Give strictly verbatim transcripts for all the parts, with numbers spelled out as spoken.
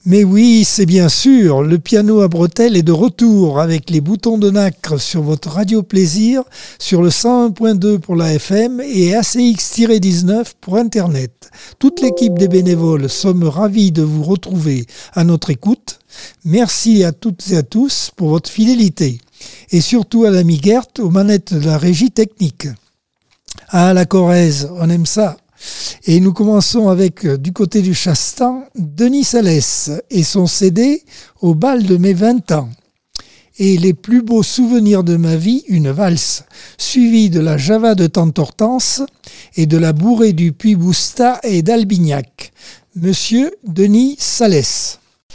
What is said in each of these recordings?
Mais oui, c'est bien sûr, le piano à bretelles est de retour avec les boutons de nacre sur votre radio plaisir, sur le cent un point deux pour la F M et A C X dix-neuf pour Internet. Toute l'équipe des bénévoles sommes ravis de vous retrouver à notre écoute. Merci à toutes et à tous pour votre fidélité. Et surtout à l'ami Gert aux manettes de la régie technique. Ah, la Corrèze, on aime ça. Et nous commençons avec, du côté du Chastan, Denis Salès et son C D « Au bal de mes vingt ans ». Et les plus beaux souvenirs de ma vie, une valse, suivie de la Java de Tante Hortense et de la bourrée du Puy-Boustat et d'Albignac. Monsieur Denis Salès.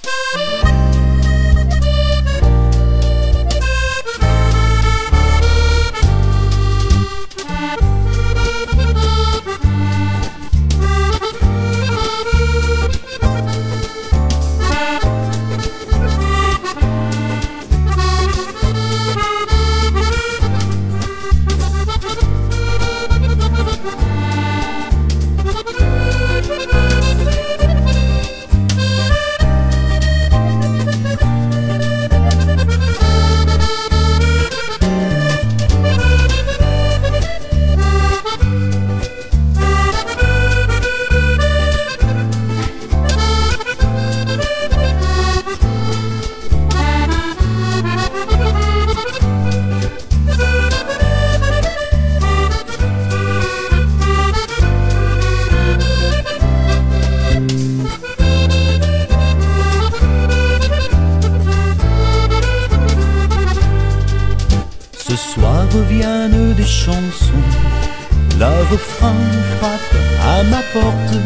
Reviennent des chansons, le refrain frappe à ma porte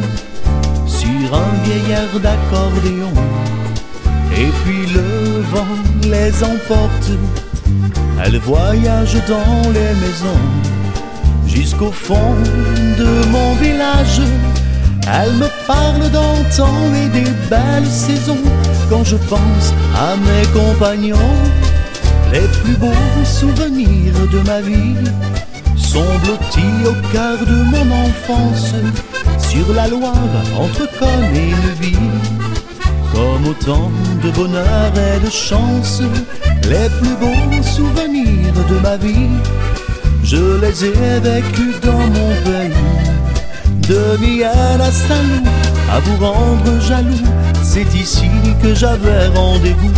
sur un vieil air d'accordéon, et puis le vent les emporte. Elles voyagent dans les maisons jusqu'au fond de mon village. Elles me parlent d'antan et des belles saisons. Quand je pense à mes compagnons, les plus beaux souvenirs de ma vie sont blottis au cœur de mon enfance, sur la Loire, entre Cône et Neuville. Comme autant de bonheur et de chance, les plus beaux souvenirs de ma vie, je les ai vécus dans mon pays. De Vienne à Saint-Loup, à vous rendre jaloux, c'est ici que j'avais rendez-vous.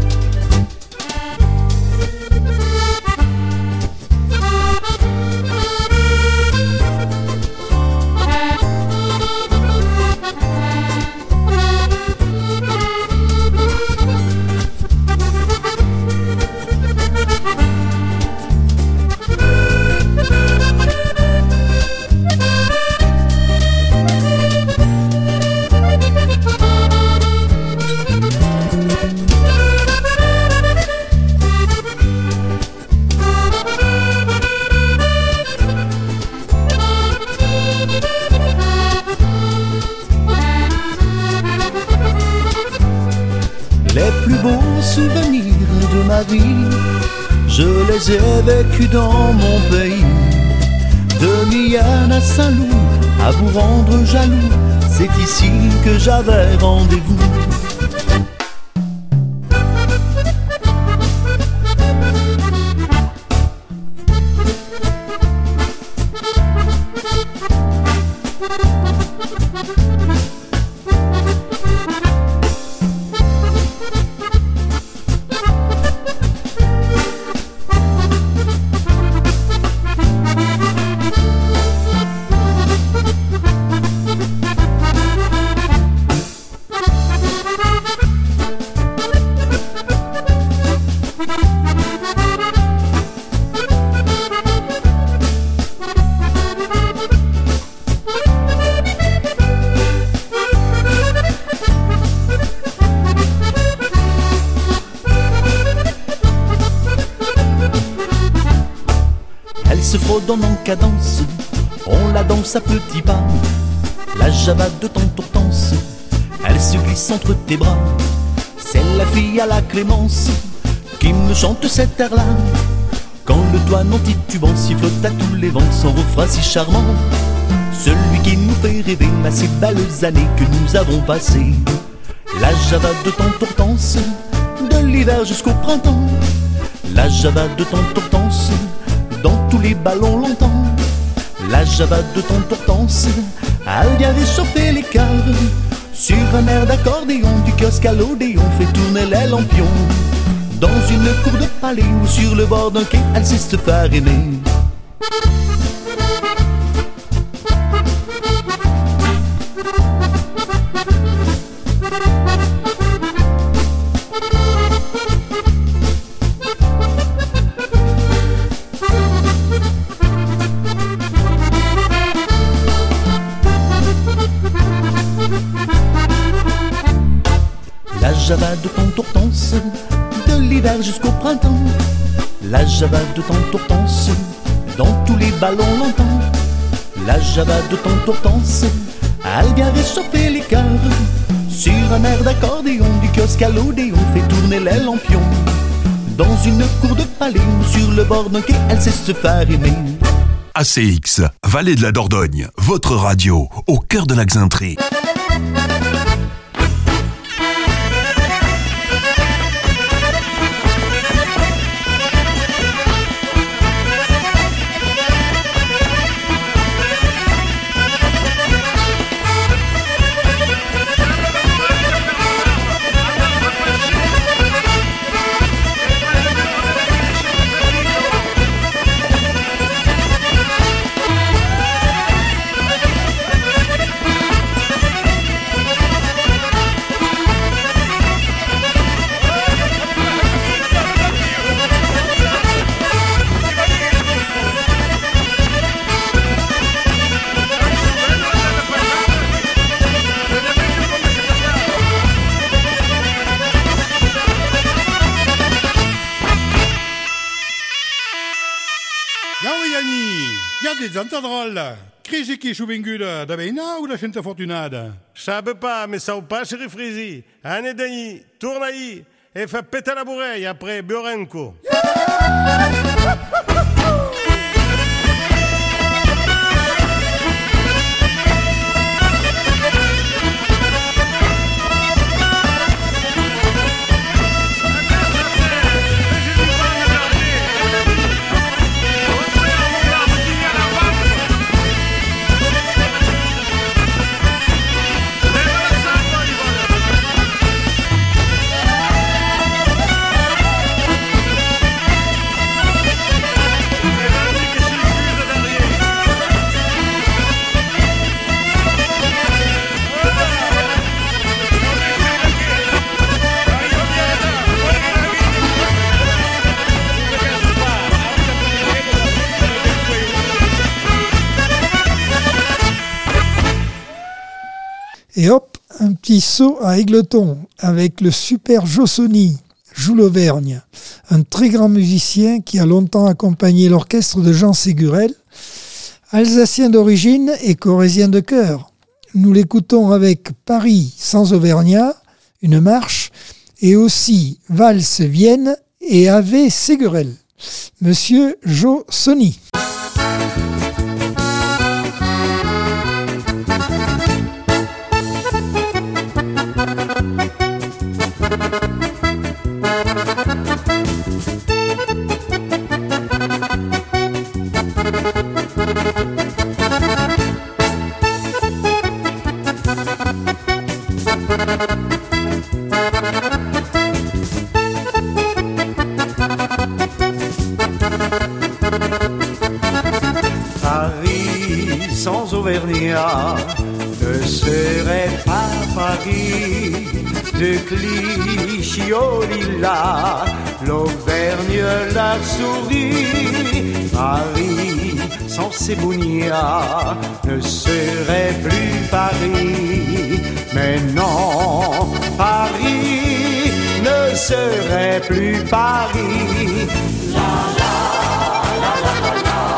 Je les ai vécus dans mon pays. De Guyane à Saint-Loup, à vous rendre jaloux, c'est ici que j'avais rendez-vous. Dans en cadence, on la danse à petits pas. La Java de Tante Hortense, elle se glisse entre tes bras. C'est la fille à la Clémence qui me chante cet air-là. Quand le douaneau titubant sifflote à tous les vents son refrain si charmant, celui qui nous fait rêver à ces belles années que nous avons passées. La Java de tante Hortense, de l'hiver jusqu'au printemps. La Java de tante Hortense, dans tous les ballons longtemps. La Java de tante Hortense, elle vient réchauffer les cœurs. Sur un air d'accordéon, du kiosque à l'odéon, fait tourner les lampions. Dans une cour de palais ou sur le bord d'un quai, elle sait se faire aimer. La Java de tante Hortense, de l'hiver jusqu'au printemps. La Java de tante Hortense, dans tous les ballons longtemps. La Java de tante Hortense, elle vient réchauffer les cœurs. Sur un air d'accordéon, du kiosque à l'odéon, fait tourner les lampions. Dans une cour de palais ou sur le bord d'un quai, elle sait se faire aimer. A C X, Vallée de la Dordogne, votre radio, au cœur de la Xaintrée. Tanta drôle. Crisi qui choubenguda da beina ou la gente fortunada? Sabe pas, mais ça ou pas, chéri Frisi. Anne d'Agny, tourne aí et fait péter la bourreille après Biorenko. Et hop, un petit saut à Égletons avec le super Jossoni, Jules Auvergne, un très grand musicien qui a longtemps accompagné l'orchestre de Jean Ségurel, alsacien d'origine et corrézien de cœur. Nous l'écoutons avec Paris sans Auvergnat, une marche, et aussi Valse Vienne et Ave Ségurel. Monsieur Jossoni. Paris sans Auvergnat ne serait pas Paris. De Clichy au Lilas, l'Auvergne leur sourit. Paris sans Sébougna ne serait plus Paris. Mais non, Paris ne serait plus Paris. La la la la la la.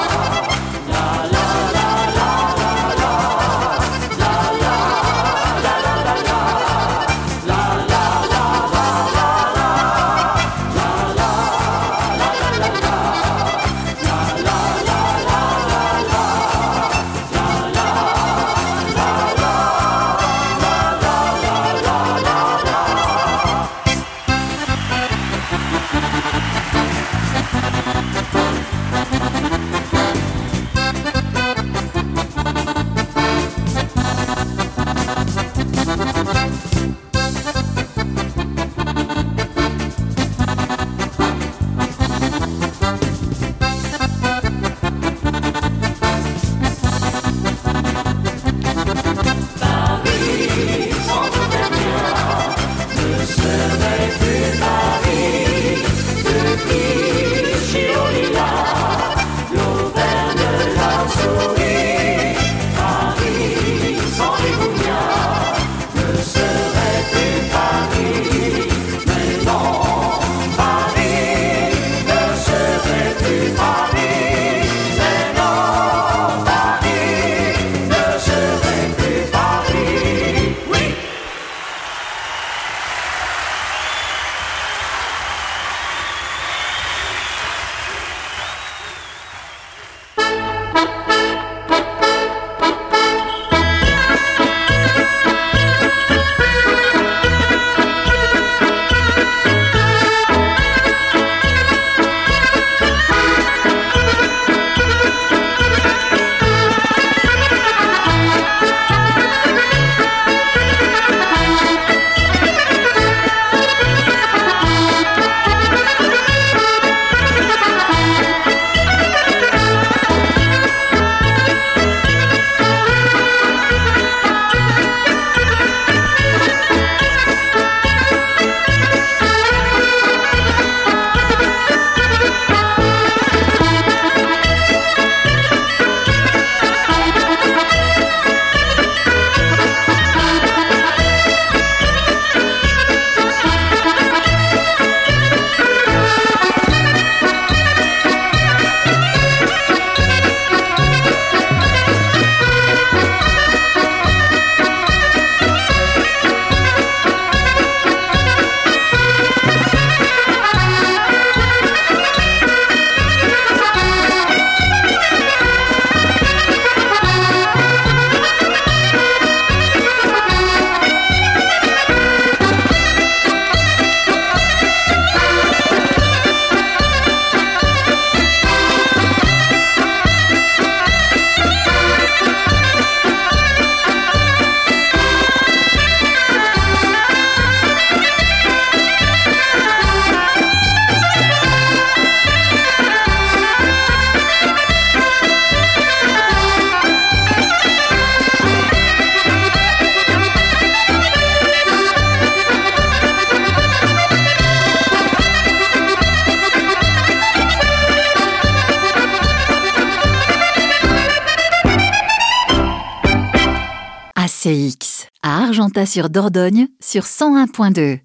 C X, à Argentat-sur-Dordogne, sur cent un point deux.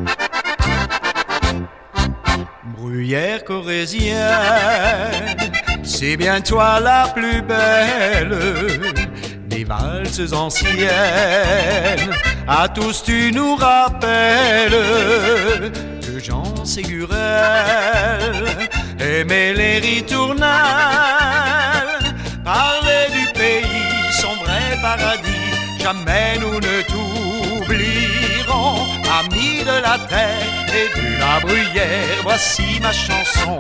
Bruyère corésienne, c'est bien toi la plus belle des valses anciennes. À tous tu nous rappelles que Jean Ségurel aimait les ritournelles. Parler du pays, son vrai paradis, jamais nous ne t'oublierons. Amis de la terre et de la bruyère, voici ma chanson.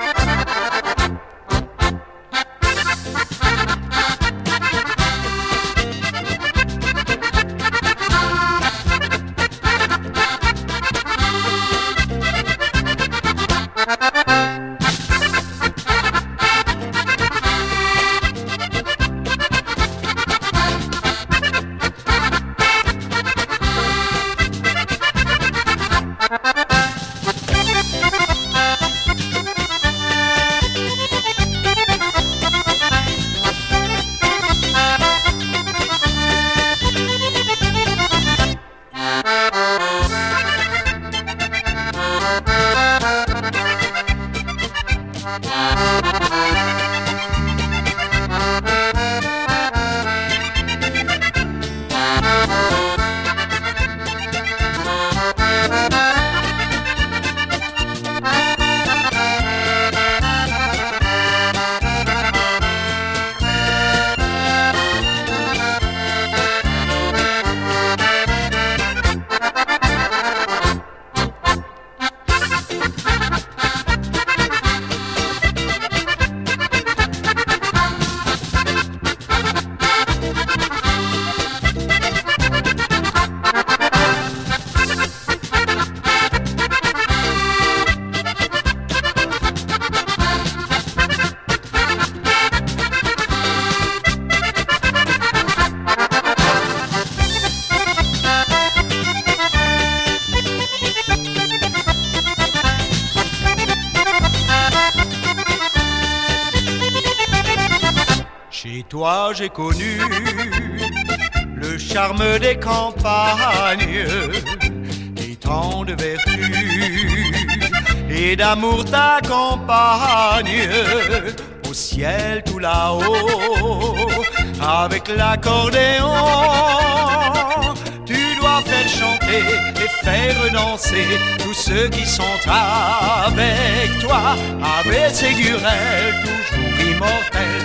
Toi j'ai connu le charme des campagnes, et tant de vertus et d'amour t'accompagne. Au ciel tout là-haut, avec l'accordéon, tu dois faire chanter et faire danser tous ceux qui sont avec toi. Avec Ségurel, toujours immortel,